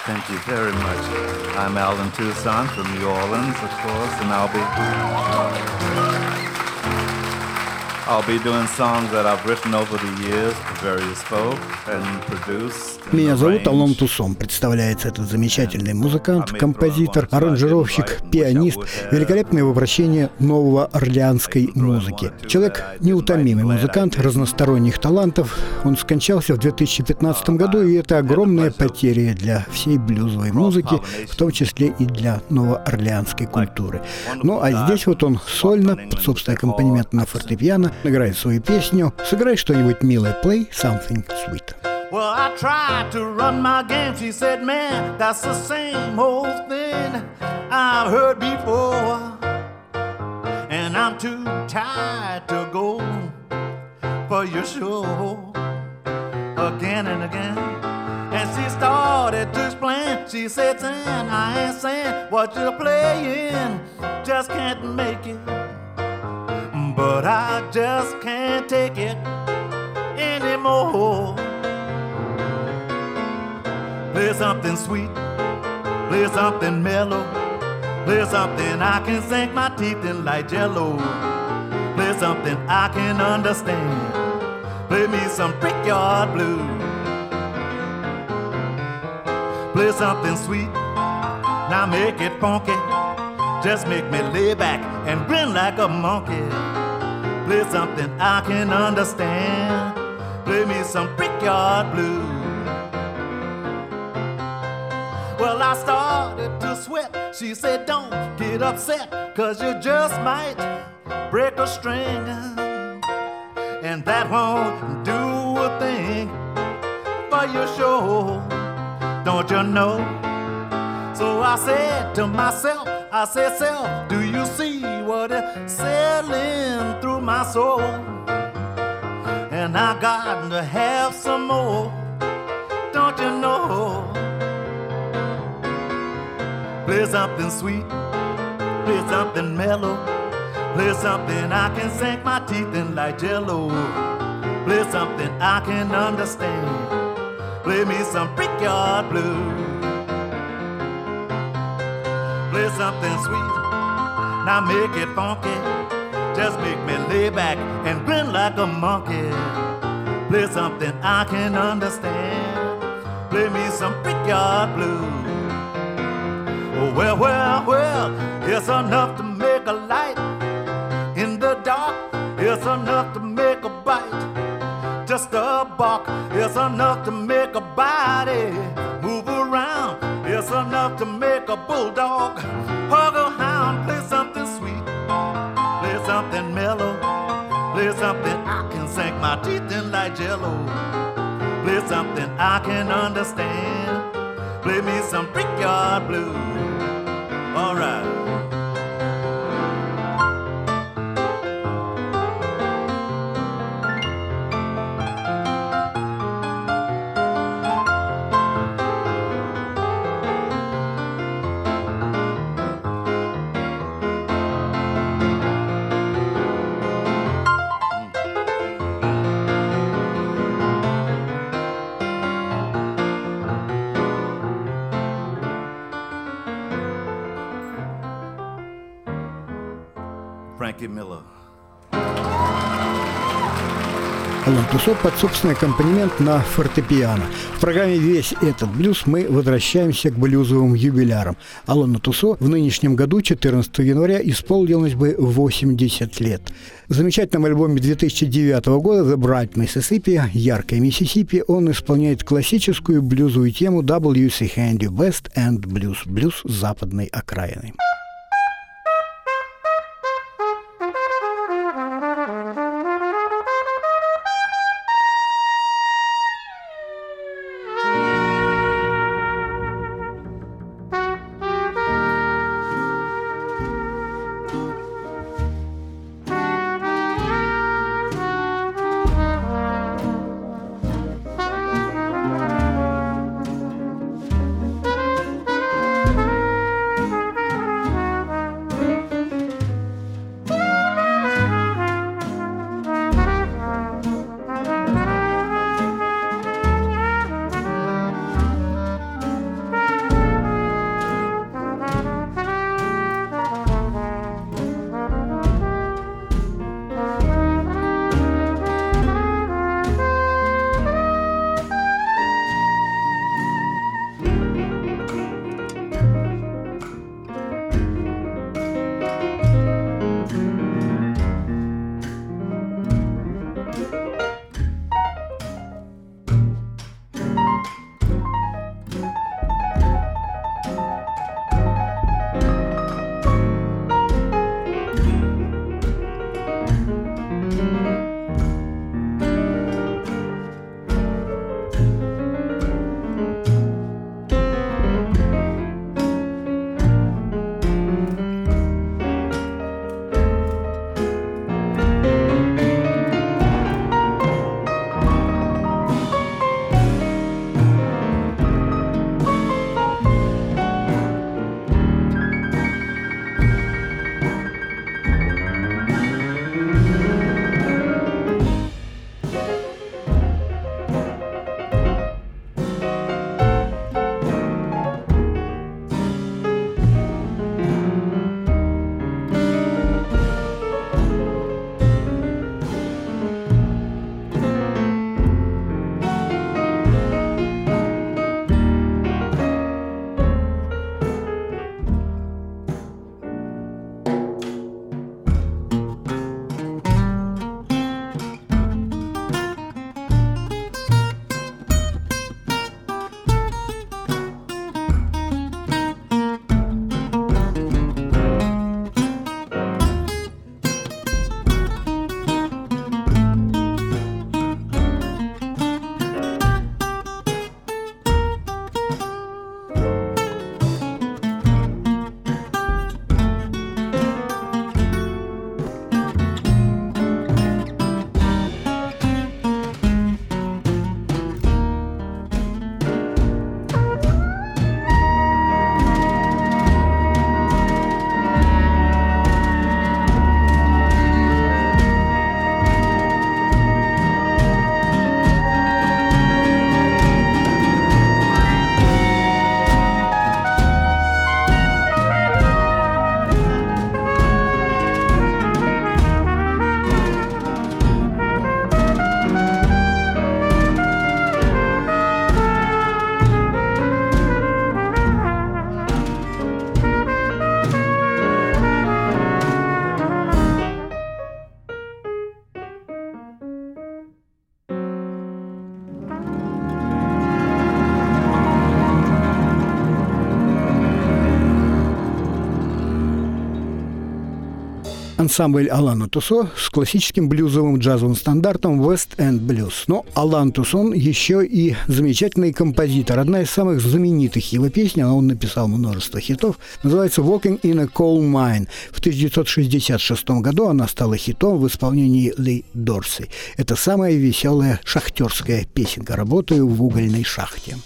Thank you very much. I'm Alan Toussaint from New Orleans, of course, and I'll be doing songs that I've written over the years for various folk and produced. Меня зовут Алан Туссон. Представляется этот замечательный музыкант, композитор, аранжировщик, пианист, великолепное воплощение новоорлеанской музыки. Человек неутомимый музыкант, разносторонних талантов. Он скончался в 2015 году, и это огромная потеря для всей блюзовой музыки, в том числе и для новоорлеанской культуры. Ну а здесь вот он сольно, под собственный аккомпанемент на фортепиано, играет свою песню. Сыграй что-нибудь милое. Play something sweet. Well, I tried to run my game. She said, man, that's the same old thing I've heard before. And I'm too tired to go for your show again and again. And she started to explain. She said, son, I ain't saying what you're playing just can't make it. But I just can't take it anymore. Play something sweet, play something mellow, play something I can sink my teeth in like Jell-O. Play something I can understand, play me some Brickyard Blues. Play something sweet, now make it funky, just make me lay back and grin like a monkey. Play something I can understand, play me some Brickyard Blues. Well, I started to sweat. She said, don't get upset, cause you just might break a string, and that won't do a thing for your show, don't you know? So I said to myself, I said, self, do you see what is sailing through my soul? And I got to have some more, don't you know? Play something sweet, play something mellow, play something I can sink my teeth in like Jell-O. Play something I can understand, play me some Brickyard Blues. Play something sweet, now make it funky, just make me lay back and grin like a monkey. Play something I can understand, play me some Brickyard Blues. Oh, well, well, well, it's enough to make a light in the dark, it's enough to make a bite, just a bark, it's enough to make a body move around, it's enough to make a bulldog hug a hound. Play something sweet, play something mellow, play something I can sink my teeth in like Jell-O. Play something I can understand, play me some Brickyard Blues. All right. Frankie Miller. Алан Туссон под собственный аккомпанемент на фортепиано. В программе «Весь этот блюз» мы возвращаемся к блюзовым юбилярам. Алану Туссон в нынешнем году, 14 января, исполнилось бы 80 лет. В замечательном альбоме 2009 года «The Bright Mississippi» «Яркая Миссисипи» он исполняет классическую блюзовую тему W.C. Handy West End Blues, блюз западной окраины. ансамбль Алана Тусо с классическим блюзовым джазовым стандартом West End Blues. Но Алан Тусон еще и замечательный композитор. Одна из самых знаменитых его песен, а он написал множество хитов, называется «Walking in a Coal Mine». В 1966 году она стала хитом в исполнении Ли Дорси. Это самая веселая шахтерская песенка «Работаю в угольной шахте».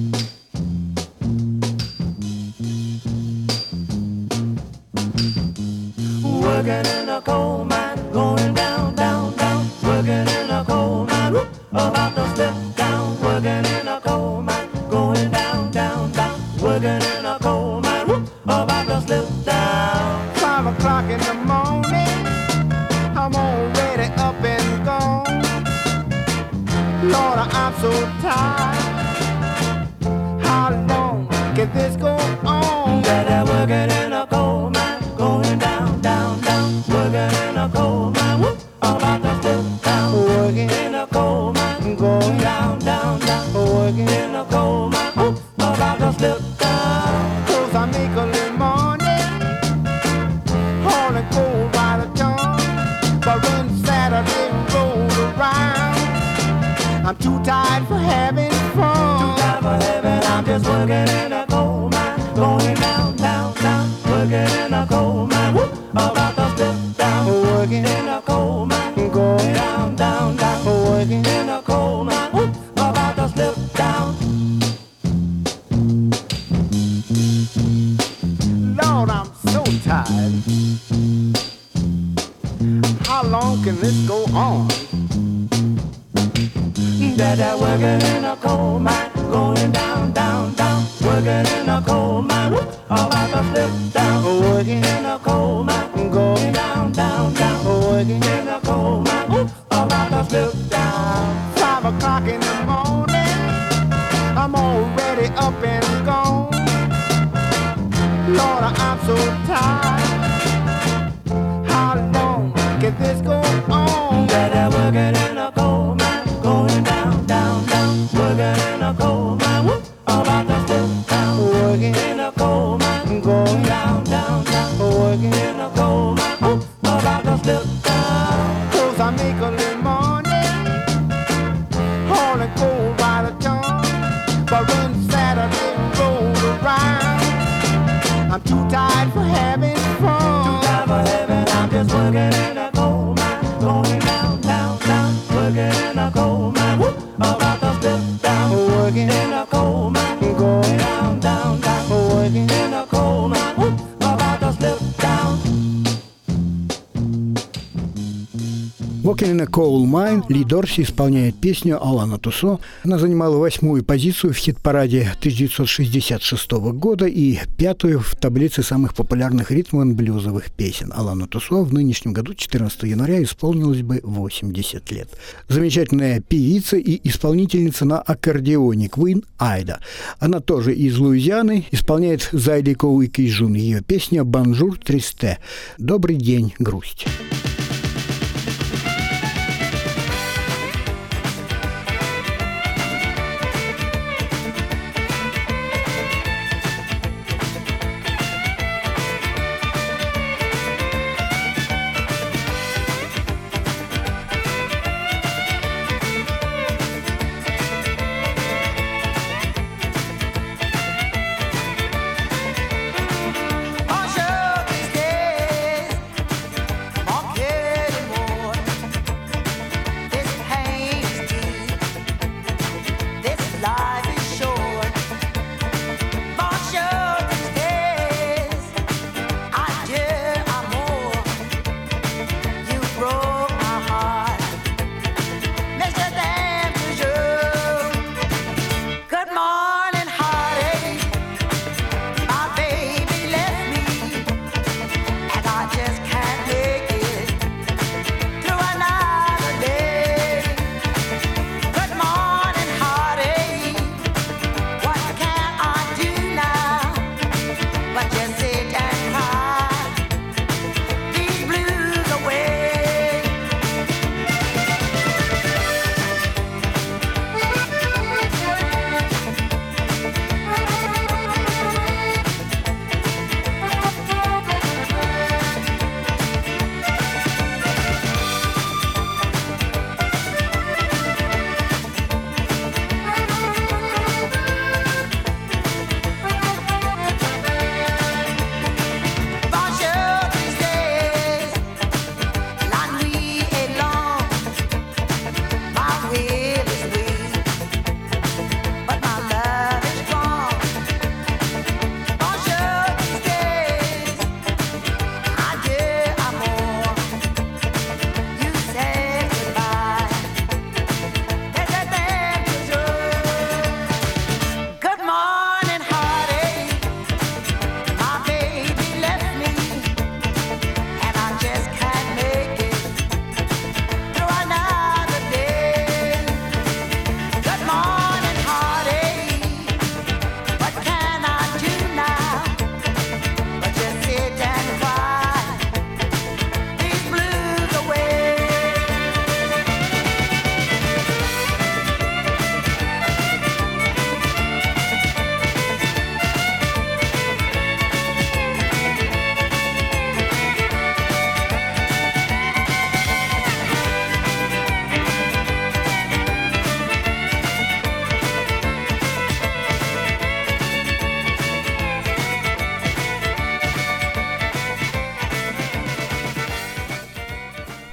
Working in a coal mine, going down, down, down. Working in a coal mine, whoop, about to slip down. Working in a coal mine, going down, down, down. Working in a coal mine, whoop, about to slip down. 5 o'clock in the morning, I'm already up and gone. Lord, I'm so tired. How long can this go on? That I'm working in a coal mine, going down, down, down. Working in a coal mine, whoop, about to slip down. Working in a coal mine, going down, down, down. Working in a coal mine, whoop, about to slip down. 'Cause I make a little money, hauling coal by the ton. But when Saturday rolls around, I'm too tired for having fun. Too tired for having, I'm just working in a coal mine, going down, down, down. Working in a coal mine, whoop, about to slip down. Working in a coal mine, going down, down, down. Working in a coal mine, whoop, about to slip down. Lord, I'm so tired. How long can this go on? That working in a coal mine, going down, down, down. Working in a coal mine, whoop, about to slip down. Working in a coal mine, going down, down, down. Working in a coal mine, whoop, about to slip down. 5 o'clock in the morning, I'm already up and gone. Lord, I'm so tired. How long can this go on? That working in a coal mine, going down, down, down. Working in a coal mine, whoop, about to slip down. Working in a coal mine, going down, down, down. Working in a coal mine, whoop, about to slip down. 'Cause I make a little money, hauling coal by the ton. But when Saturday rolls around, I'm too tired for having fun. Too tired for having, I'm just working in a coal mine, going down, down, down. Working in a coal mine, whoop, about to slip down. Working in a coal mine, going down, down, down. Working in a coal mine, whoop, about to slip down. «Walking in a Coal Mine» Ли Дорси исполняет песню Алана Тусо. Она занимала 8-ю позицию в хит-параде 1966 года и 5-ю в таблице самых популярных ритм-н-блюзовых песен. Алану Тусо в нынешнем году, 14 января, исполнилось бы 80 лет. Замечательная певица и исполнительница на аккордеоне Квин Айда. Она тоже из Луизианы, исполняет Зайдико и Кейжун. Ее песня «Бонжур Тристе» – «Добрый день, грусть». Bonjour, these days.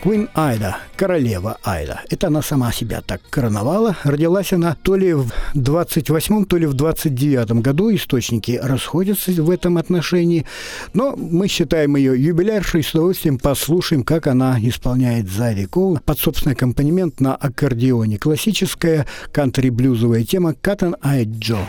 Queen Ida, королева Айда. Это она сама себя так короновала. Родилась она то ли в 28-м, то ли в 29-м году. Источники расходятся в этом отношении. Но мы считаем ее юбиляршей. С удовольствием послушаем, как она исполняет Задie Cole под собственный аккомпанемент на аккордеоне. Классическая кантри-блюзовая тема «Cotton Eye Joe».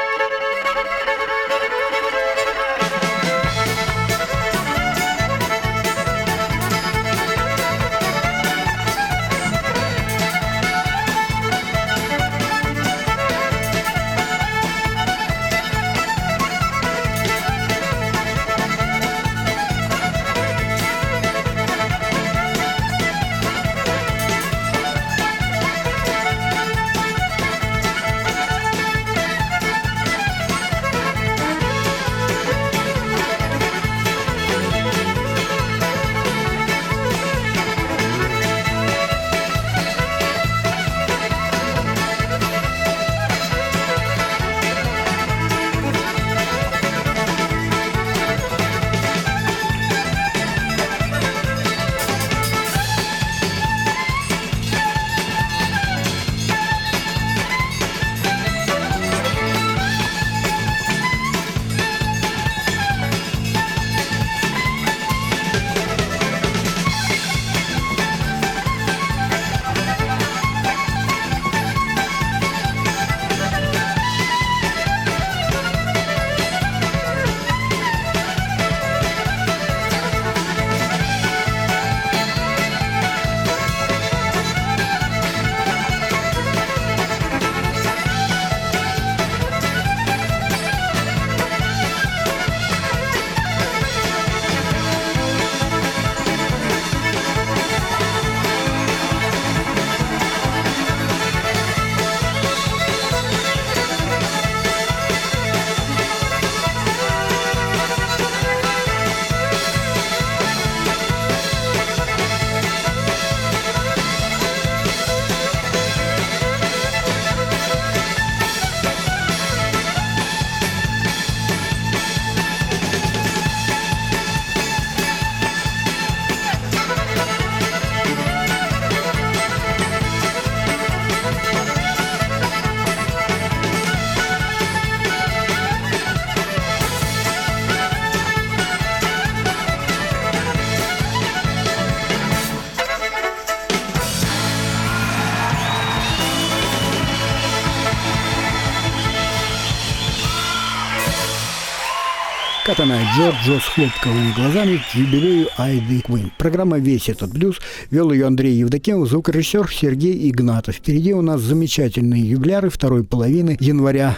Cotton Eye Joe с хлопковыми глазами к юбилею Айды Куин. Программа «Весь этот блюз». Вел ее Андрей Евдокимов, звукорежиссер Сергей Игнатов. Впереди у нас замечательные юбиляры второй половины января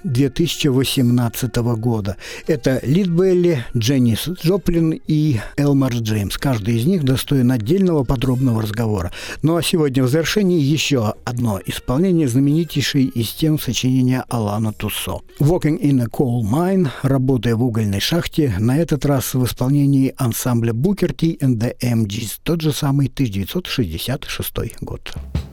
2018 года. Это Лид Белли, Дженнис Джоплин и Элмар Джеймс. Каждый из них достоин отдельного подробного разговора. Ну а сегодня в завершении еще одно исполнение знаменитейшей из тем сочинения Алана Туссо. «Walking in a Coal Mine», работая в угольной шахте, на этот раз в исполнении ансамбля Booker T and the MGs, тот же самый 1966 год.